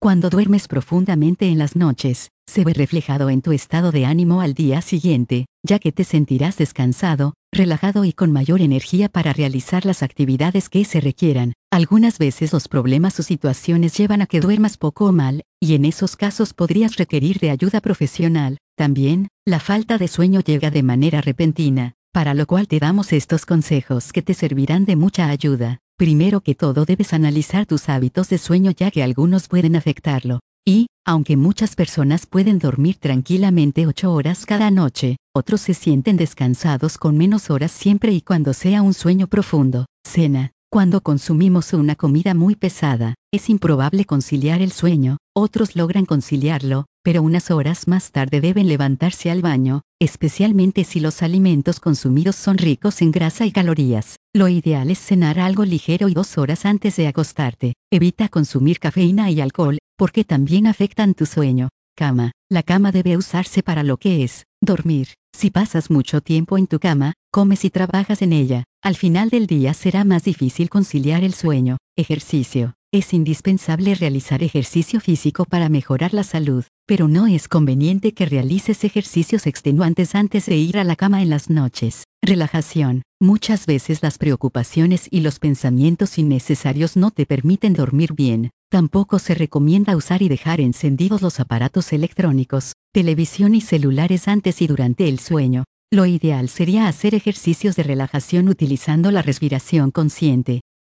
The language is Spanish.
Cuando duermes profundamente en las noches, se ve reflejado en tu estado de ánimo al día siguiente, ya que te sentirás descansado, relajado y con mayor energía para realizar las actividades que se requieran. Algunas veces los problemas o situaciones llevan a que duermas poco o mal, y en esos casos podrías requerir de ayuda profesional. También, la falta de sueño llega de manera repentina, para lo cual te damos estos consejos que te servirán de mucha ayuda. Primero que todo debes analizar tus hábitos de sueño ya que algunos pueden afectarlo. Y, aunque muchas personas pueden dormir tranquilamente 8 horas cada noche, otros se sienten descansados con menos horas siempre y cuando sea un sueño profundo. Cena. Cuando consumimos una comida muy pesada, es improbable conciliar el sueño. Otros logran conciliarlo, pero unas horas más tarde deben levantarse al baño, especialmente si los alimentos consumidos son ricos en grasa y calorías. Lo ideal es cenar algo ligero y 2 horas antes de acostarte. Evita consumir cafeína y alcohol, porque también afectan tu sueño. Cama. La cama debe usarse para lo que es, dormir. Si pasas mucho tiempo en tu cama, comes y trabajas en ella, al final del día será más difícil conciliar el sueño. Ejercicio. Es indispensable realizar ejercicio físico para mejorar la salud, pero no es conveniente que realices ejercicios extenuantes antes de ir a la cama en las noches. Relajación. Muchas veces las preocupaciones y los pensamientos innecesarios no te permiten dormir bien. Tampoco se recomienda usar y dejar encendidos los aparatos electrónicos, televisión y celulares antes y durante el sueño. Lo ideal sería hacer ejercicios de relajación utilizando la respiración consciente.